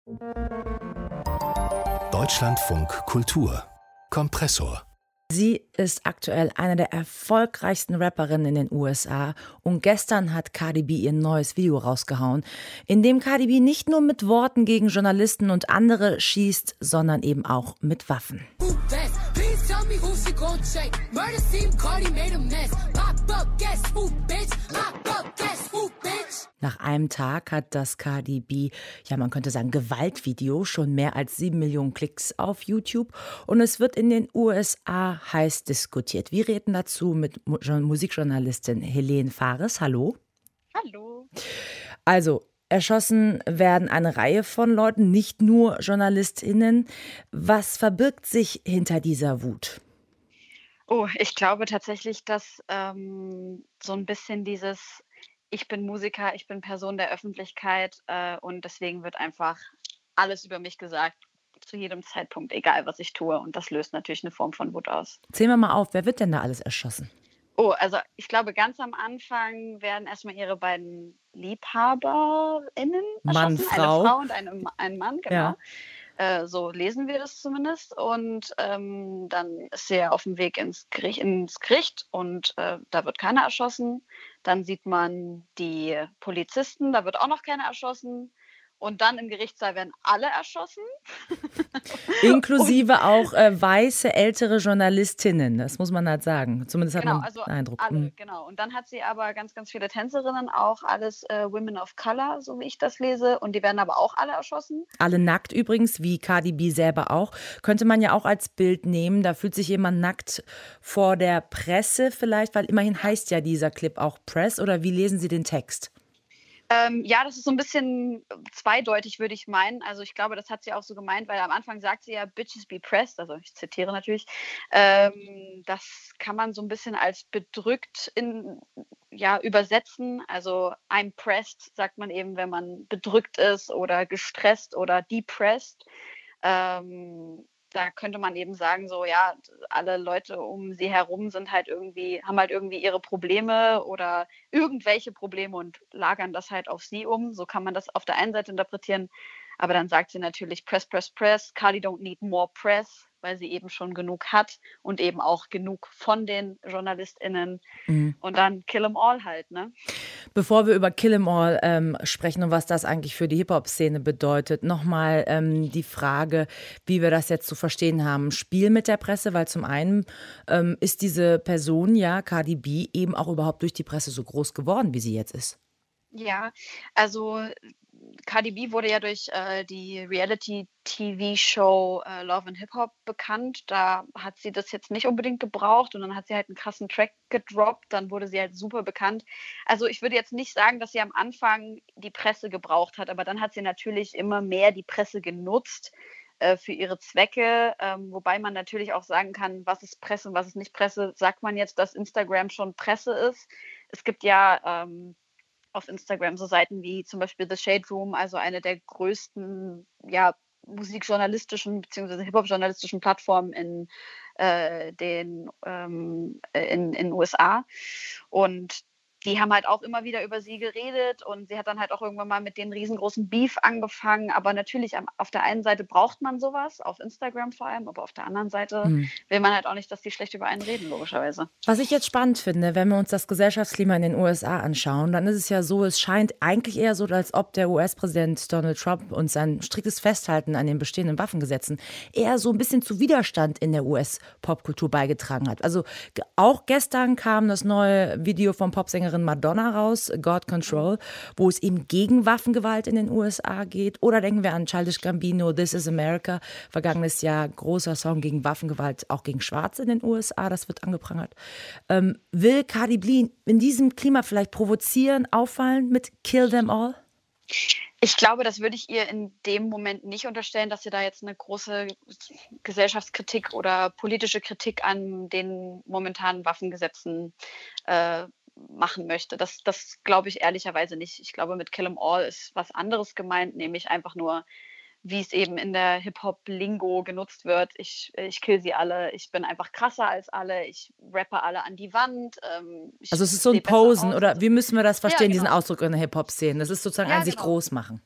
Deutschlandfunk Kultur Kompressor. Sie ist aktuell eine der erfolgreichsten Rapperinnen in den USA und gestern hat Cardi B ihr neues Video rausgehauen, in dem Cardi B nicht nur mit Worten gegen Journalisten und andere schießt, sondern eben auch mit Waffen. Nach einem Tag hat das Cardi B, ja man könnte sagen Gewaltvideo, schon mehr als 7 Millionen Klicks auf YouTube und es wird in den USA heiß diskutiert. Wir reden dazu mit Musikjournalistin Helene Fares. Hallo. Hallo. Also, erschossen werden eine Reihe von Leuten, nicht nur JournalistInnen. Was verbirgt sich hinter dieser Wut? Oh, ich glaube tatsächlich, dass so ein bisschen dieses ich bin Musiker, ich bin Person der Öffentlichkeit und deswegen wird einfach alles über mich gesagt, zu jedem Zeitpunkt, egal was ich tue. Und das löst natürlich eine Form von Wut aus. Zählen wir mal auf, wer wird denn da alles erschossen? Oh, also ich glaube, ganz am Anfang werden erstmal ihre beiden LiebhaberInnen Mann, erschossen. Frau. Eine Frau und ein Mann, genau. Ja. So lesen wir das zumindest. Und dann ist sie ja auf dem Weg ins Gericht und da wird keiner erschossen. Dann sieht man die Polizisten, da wird auch noch keiner erschossen. Und dann im Gerichtssaal werden alle erschossen. Inklusive auch weiße, ältere Journalistinnen, das muss man halt sagen. Zumindest hat Genau, man also den Eindruck. alle, genau. Und dann hat sie aber ganz, ganz viele Tänzerinnen, auch alles Women of Color, so wie ich das lese. Und die werden aber auch alle erschossen. Alle nackt übrigens, wie Cardi B selber auch. Könnte man ja auch als Bild nehmen. Da fühlt sich jemand nackt vor der Presse vielleicht, weil immerhin heißt ja dieser Clip auch Press. Oder wie lesen Sie den Text? Ja, das ist so ein bisschen zweideutig, würde ich meinen. Also ich glaube, das hat sie auch so gemeint, weil am Anfang sagt sie ja, Bitches be pressed, also ich zitiere natürlich. Das kann man so ein bisschen als bedrückt übersetzen. Also I'm pressed sagt man eben, wenn man bedrückt ist oder gestresst oder depressed. Da könnte man eben sagen, so ja, alle Leute um sie herum haben halt irgendwie ihre Probleme oder irgendwelche Probleme und lagern das halt auf sie um. So kann man das auf der einen Seite interpretieren. Aber dann sagt sie natürlich Press, Press, Press. Cardi don't need more press, weil sie eben schon genug hat und eben auch genug von den JournalistInnen. Und dann kill 'em all halt, ne? Bevor wir über Kill 'em All sprechen und was das eigentlich für die Hip-Hop-Szene bedeutet, nochmal die Frage, wie wir das jetzt zu verstehen haben. Spiel mit der Presse, weil zum einen ist diese Person, ja, Cardi B, eben auch überhaupt durch die Presse so groß geworden, wie sie jetzt ist. Ja, also Cardi B wurde ja durch die Reality-TV-Show Love and Hip Hop bekannt. Da hat sie das jetzt nicht unbedingt gebraucht und dann hat sie halt einen krassen Track gedroppt. Dann wurde sie halt super bekannt. Also ich würde jetzt nicht sagen, dass sie am Anfang die Presse gebraucht hat, aber dann hat sie natürlich immer mehr die Presse genutzt für ihre Zwecke. Wobei man natürlich auch sagen kann, was ist Presse und was ist nicht Presse. Sagt man jetzt, dass Instagram schon Presse ist? Es gibt ja auf Instagram so Seiten wie zum Beispiel The Shade Room, also eine der größten musikjournalistischen bzw. Hip-Hop-journalistischen Plattformen in den USA. Und die haben halt auch immer wieder über sie geredet und sie hat dann halt auch irgendwann mal mit den riesengroßen Beef angefangen. Aber natürlich, auf der einen Seite braucht man sowas, auf Instagram vor allem, aber auf der anderen Seite will man halt auch nicht, dass die schlecht über einen reden, logischerweise. Was ich jetzt spannend finde, wenn wir uns das Gesellschaftsklima in den USA anschauen, dann ist es ja so, es scheint eigentlich eher so, als ob der US-Präsident Donald Trump und sein striktes Festhalten an den bestehenden Waffengesetzen eher so ein bisschen zu Widerstand in der US-Popkultur beigetragen hat. Also auch gestern kam das neue Video von Popsängerin Madonna raus, God Control, wo es eben gegen Waffengewalt in den USA geht. Oder denken wir an Childish Gambino, This is America, vergangenes Jahr, großer Song gegen Waffengewalt, auch gegen Schwarze in den USA, das wird angeprangert. Will Cardi B in diesem Klima vielleicht provozieren, auffallen mit Kill Them All? Ich glaube, das würde ich ihr in dem Moment nicht unterstellen, dass sie da jetzt eine große Gesellschaftskritik oder politische Kritik an den momentanen Waffengesetzen machen möchte. Das glaube ich ehrlicherweise nicht. Ich glaube, mit Kill 'em All ist was anderes gemeint, nämlich einfach nur, wie es eben in der Hip-Hop-Lingo genutzt wird. Ich kill sie alle, ich bin einfach krasser als alle, ich rappe alle an die Wand. Also es ist so ein Posen, oder wie müssen wir das verstehen, genau. diesen Ausdruck in der Hip-Hop-Szene? Das ist sozusagen Ja, ein sich genau. groß machen.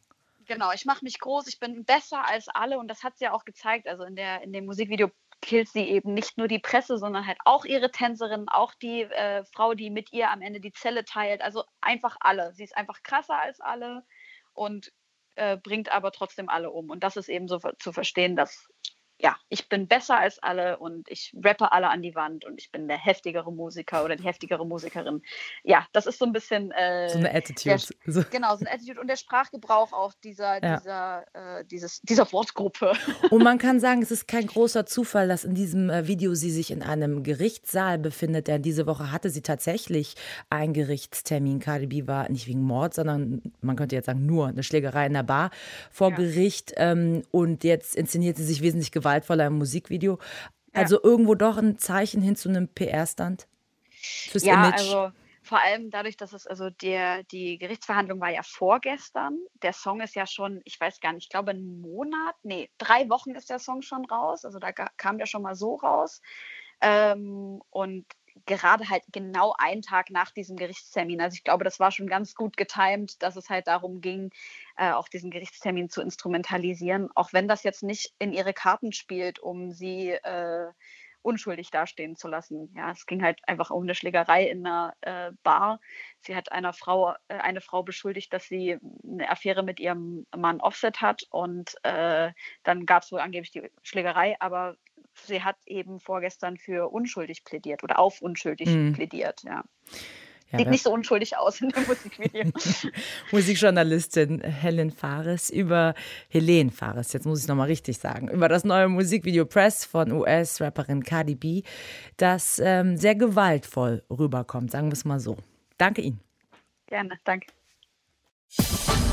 Genau, ich mache mich groß, ich bin besser als alle und das hat sie ja auch gezeigt. Also in dem Musikvideo killt sie eben nicht nur die Presse, sondern halt auch ihre Tänzerin, auch die Frau, die mit ihr am Ende die Zelle teilt. Also einfach alle. Sie ist einfach krasser als alle und bringt aber trotzdem alle um. Und das ist eben so zu verstehen, dass ja, ich bin besser als alle und ich rappe alle an die Wand und ich bin der heftigere Musiker oder die heftigere Musikerin. Ja, das ist so ein bisschen So eine Attitude. genau, so eine Attitude und der Sprachgebrauch auch dieser Wortgruppe. Und man kann sagen, es ist kein großer Zufall, dass in diesem Video sie sich in einem Gerichtssaal befindet, denn diese Woche hatte sie tatsächlich einen Gerichtstermin. Cardi B war nicht wegen Mord, sondern man könnte jetzt sagen, nur eine Schlägerei in der Bar vor Gericht. Und jetzt inszeniert sie sich wesentlich gewaltvoller im Musikvideo. Also irgendwo doch ein Zeichen hin zu einem PR-Stand fürs Image. Also vor allem dadurch, dass die Gerichtsverhandlung war ja vorgestern. Der Song ist ja schon, ich weiß gar nicht, ich glaube 3 Wochen ist der Song schon raus. Also da kam der schon mal so raus. Und gerade halt genau einen Tag nach diesem Gerichtstermin. Also ich glaube, das war schon ganz gut getimt, dass es halt darum ging, auch diesen Gerichtstermin zu instrumentalisieren. Auch wenn das jetzt nicht in ihre Karten spielt, um sie unschuldig dastehen zu lassen. Ja, es ging halt einfach um eine Schlägerei in einer Bar. Sie hat eine Frau beschuldigt, dass sie eine Affäre mit ihrem Mann Offset hat und dann gab es wohl angeblich die Schlägerei, aber sie hat eben vorgestern für unschuldig plädiert oder auf unschuldig plädiert, ja. Sieht nicht so unschuldig aus in dem Musikvideo. Musikjournalistin Helene Fares, jetzt muss ich es nochmal richtig sagen, über das neue Musikvideo Press von US-Rapperin Cardi B, das sehr gewaltvoll rüberkommt, sagen wir es mal so. Danke Ihnen. Gerne, danke.